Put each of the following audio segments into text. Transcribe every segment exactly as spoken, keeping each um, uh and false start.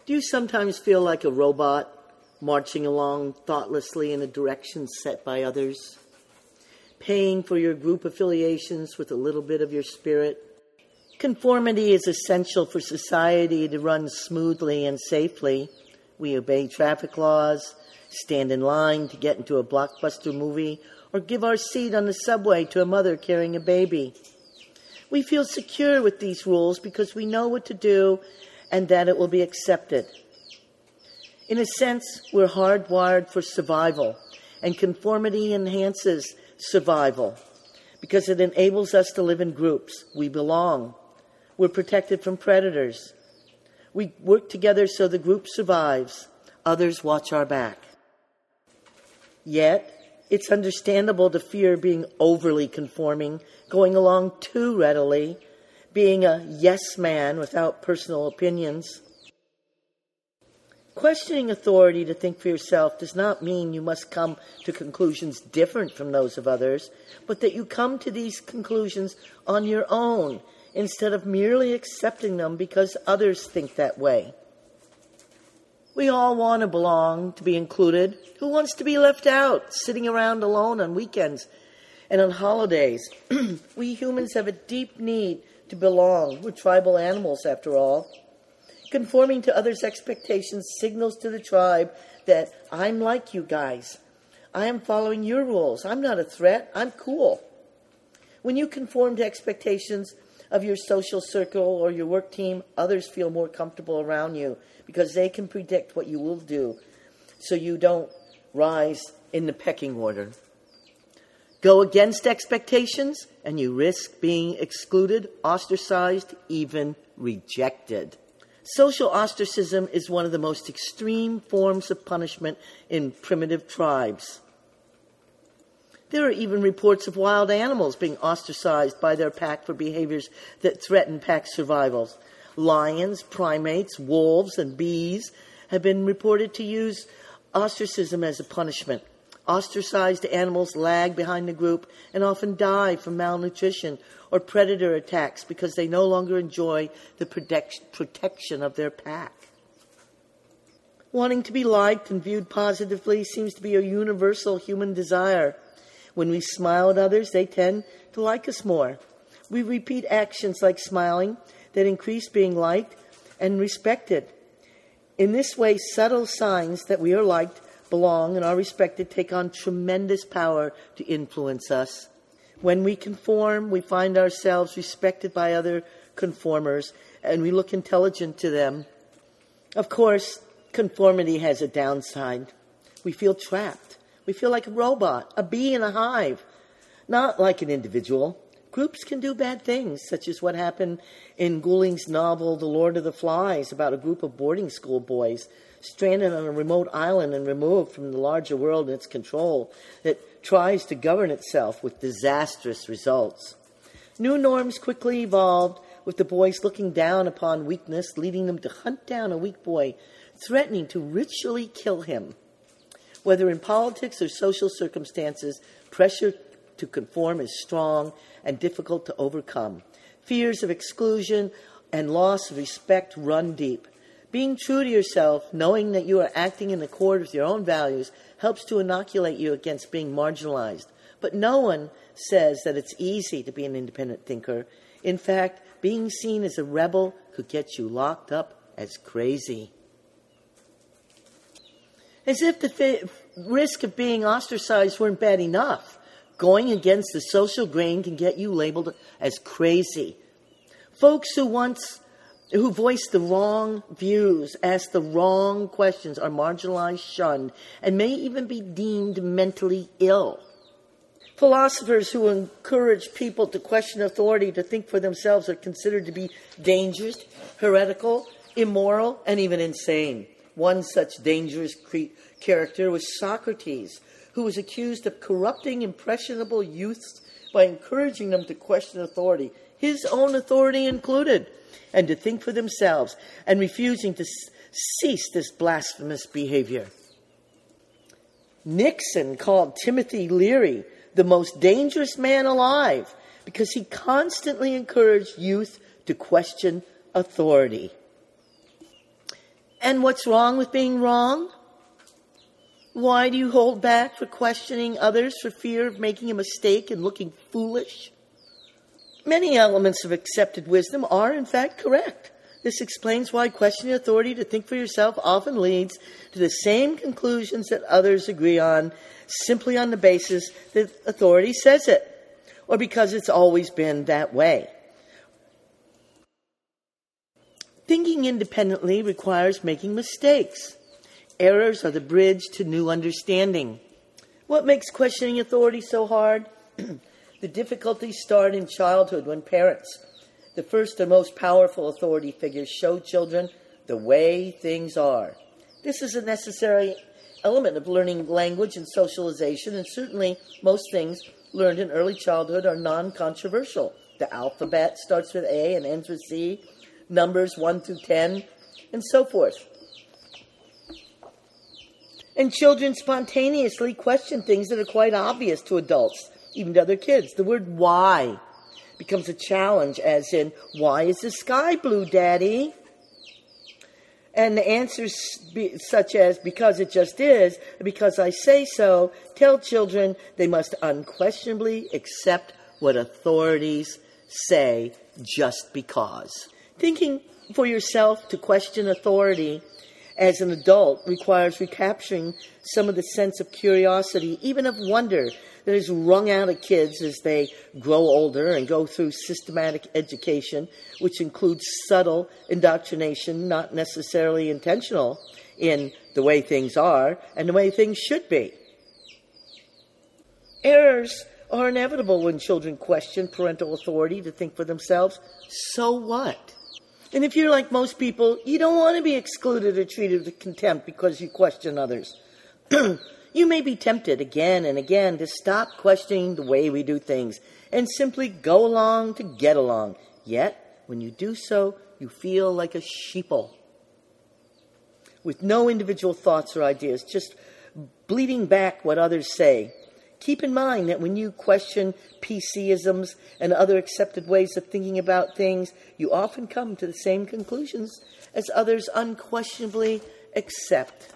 Do you sometimes feel like a robot marching along thoughtlessly in a direction set by others, paying for your group affiliations with a little bit of your spirit? Conformity is essential for society to run smoothly and safely. We obey traffic laws, stand in line to get into a blockbuster movie, or give our seat on the subway to a mother carrying a baby. We feel secure with these rules because we know what to do and that it will be accepted. In a sense, we're hardwired for survival, and conformity enhances survival because it enables us to live in groups. We belong. We're protected from predators. We work together so the group survives. Others watch our back. Yet, it's understandable to fear being overly conforming, going along too readily, being a yes man without personal opinions. Questioning authority to think for yourself does not mean you must come to conclusions different from those of others, but that you come to these conclusions on your own, instead of merely accepting them because others think that way. We all want to belong, to be included. Who wants to be left out, sitting around alone on weekends and on holidays? We humans have a deep need to belong. We're tribal animals, after all. Conforming to others' expectations signals to the tribe that I'm like you guys. I am following your rules. I'm not a threat. I'm cool. When you conform to expectations of your social circle or your work team, others feel more comfortable around you because they can predict what you will do so you don't rise in the pecking order. Go against expectations and you risk being excluded, ostracized, even rejected. Social ostracism is one of the most extreme forms of punishment in primitive tribes. There are even reports of wild animals being ostracized by their pack for behaviors that threaten pack survival. Lions, primates, wolves, and bees have been reported to use ostracism as a punishment. Ostracized animals lag behind the group and often die from malnutrition or predator attacks because they no longer enjoy the protect- protection of their pack. Wanting to be liked and viewed positively seems to be a universal human desire. When we smile at others, they tend to like us more. We repeat actions like smiling that increase being liked and respected. In this way, subtle signs that we are liked, belong, and are respected take on tremendous power to influence us. When we conform, we find ourselves respected by other conformers, and we look intelligent to them. Of course, conformity has a downside. We feel trapped. We feel like a robot, a bee in a hive, not like an individual. Groups can do bad things, such as what happened in Gouling's novel The Lord of the Flies, about a group of boarding school boys stranded on a remote island and removed from the larger world and its control that tries to govern itself with disastrous results. New norms quickly evolved, with the boys looking down upon weakness, leading them to hunt down a weak boy, threatening to ritually kill him. Whether in politics or social circumstances, pressure to conform is strong and difficult to overcome. Fears of exclusion and loss of respect run deep. Being true to yourself, knowing that you are acting in accord with your own values, helps to inoculate you against being marginalized. But no one says that it's easy to be an independent thinker. In fact, being seen as a rebel could get you locked up as crazy. As if the fi- risk of being ostracized weren't bad enough, going against the social grain can get you labeled as crazy. Folks who once who voice the wrong views, ask the wrong questions, are marginalized, shunned, and may even be deemed mentally ill. Philosophers who encourage people to question authority, to think for themselves, are considered to be dangerous, heretical, immoral, and even insane. One such dangerous cre- character was Socrates, who was accused of corrupting impressionable youths by encouraging them to question authority, his own authority included, and to think for themselves, and refusing to s- cease this blasphemous behavior. Nixon called Timothy Leary the most dangerous man alive because he constantly encouraged youth to question authority. And what's wrong with being wrong? Why do you hold back for questioning others for fear of making a mistake and looking foolish? Many elements of accepted wisdom are, in fact, correct. This explains why questioning authority to think for yourself often leads to the same conclusions that others agree on, simply on the basis that authority says it, or because it's always been that way. Thinking independently requires making mistakes. Errors are the bridge to new understanding. What makes questioning authority so hard? The difficulties start in childhood when parents, the first and most powerful authority figures, show children the way things are. This is a necessary element of learning language and socialization, and certainly most things learned in early childhood are non-controversial. The alphabet starts with A and ends with C, numbers one through ten, and so forth. And children spontaneously question things that are quite obvious to adults, even to other kids. The word why becomes a challenge, as in, why is the sky blue, Daddy? And the answers be, such as, because it just is, because I say so, tell children they must unquestionably accept what authorities say just because. Thinking for yourself to question authority as an adult requires recapturing some of the sense of curiosity, even of wonder, that is wrung out of kids as they grow older and go through systematic education, which includes subtle indoctrination, not necessarily intentional, in the way things are and the way things should be. Errors are inevitable when children question parental authority to think for themselves. So what? And if you're like most people, you don't want to be excluded or treated with contempt because you question others. You may be tempted again and again to stop questioning the way we do things and simply go along to get along. Yet, when you do so, you feel like a sheeple with no individual thoughts or ideas, just bleeding back what others say. Keep in mind that when you question P C-isms and other accepted ways of thinking about things, you often come to the same conclusions as others unquestionably accept.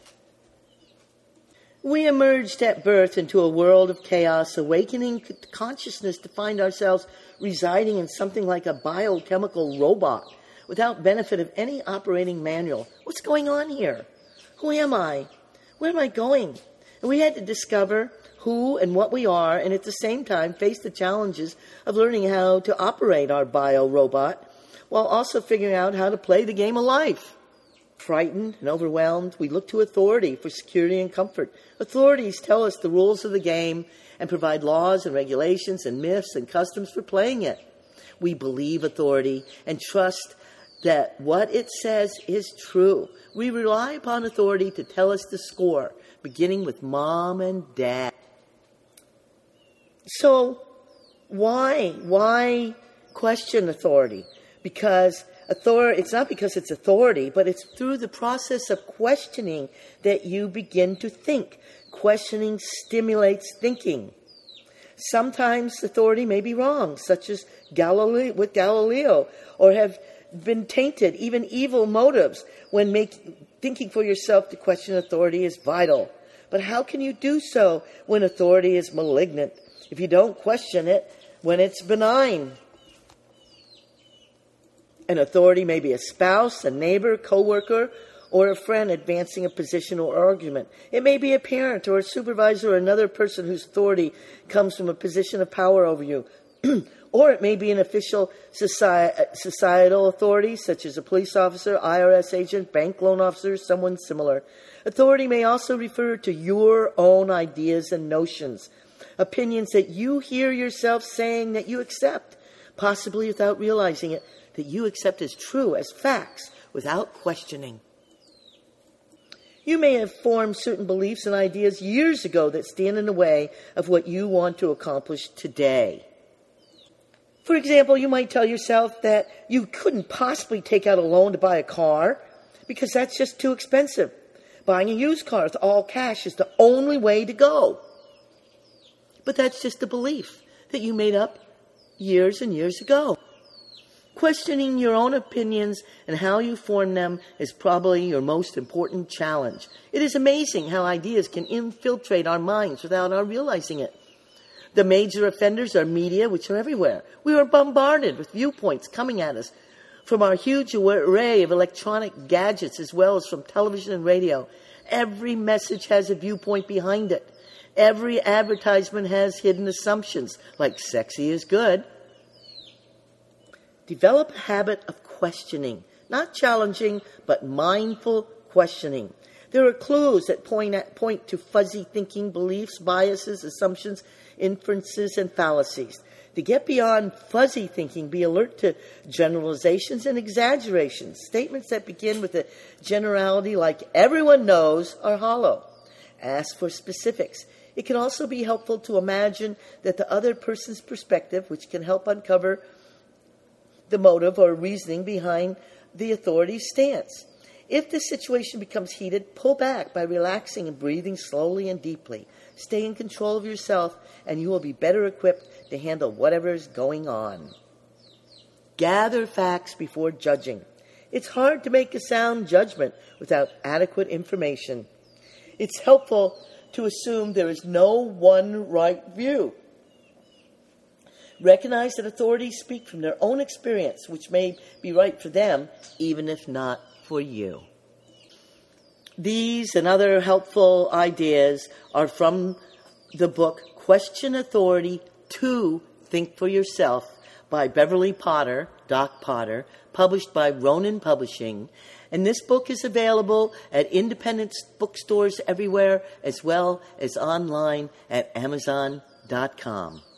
We emerged at birth into a world of chaos, awakening consciousness to find ourselves residing in something like a biochemical robot without benefit of any operating manual. What's going on here? Who am I? Where am I going? And we had to discover who and what we are, and at the same time face the challenges of learning how to operate our bio-robot while also figuring out how to play the game of life. Frightened and overwhelmed, we look to authority for security and comfort. Authorities tell us the rules of the game and provide laws and regulations and myths and customs for playing it. We believe authority and trust that what it says is true. We rely upon authority to tell us the score, beginning with mom and dad. So why? Why question authority? Because authority, it's not because it's authority, but it's through the process of questioning that you begin to think. Questioning stimulates thinking. Sometimes authority may be wrong, such as Galileo, with Galileo, or have been tainted, even evil motives, when make, thinking for yourself to question authority is vital. But how can you do so when authority is malignant, if you don't question it when it's benign? An authority may be a spouse, a neighbor, co-worker, or a friend advancing a position or argument. It may be a parent or a supervisor or another person whose authority comes from a position of power over you. Or it may be an official soci- societal authority, such as a police officer, I R S agent, bank loan officer, someone similar. Authority may also refer to your own ideas and notions, opinions that you hear yourself saying that you accept, possibly without realizing it, that you accept as true, as facts, without questioning. You may have formed certain beliefs and ideas years ago that stand in the way of what you want to accomplish today. For example, you might tell yourself that you couldn't possibly take out a loan to buy a car because that's just too expensive. Buying a used car with all cash is the only way to go. But that's just a belief that you made up years and years ago. Questioning your own opinions and how you form them is probably your most important challenge. It is amazing how ideas can infiltrate our minds without our realizing it. The major offenders are media, which are everywhere. We are bombarded with viewpoints coming at us from our huge array of electronic gadgets as well as from television and radio. Every message has a viewpoint behind it. Every advertisement has hidden assumptions, like sexy is good. Develop a habit of questioning, not challenging, but mindful questioning. There are clues that point at, point to fuzzy thinking, beliefs, biases, assumptions, inferences, and fallacies. To get beyond fuzzy thinking, be alert to generalizations and exaggerations. Statements that begin with a generality like everyone knows are hollow. Ask for specifics. It can also be helpful to imagine that the other person's perspective, which can help uncover the motive or reasoning behind the authority's stance. If the situation becomes heated, pull back by relaxing and breathing slowly and deeply. Stay in control of yourself, and you will be better equipped to handle whatever is going on. Gather facts before judging. It's hard to make a sound judgment without adequate information. It's helpful to assume there is no one right view. Recognize that authorities speak from their own experience, which may be right for them, even if not for you. These and other helpful ideas are from the book Question Authority to Think for Yourself by Beverly Potter, Doc Potter, published by Ronin Publishing. And this book is available at independent bookstores everywhere, as well as online at amazon dot com.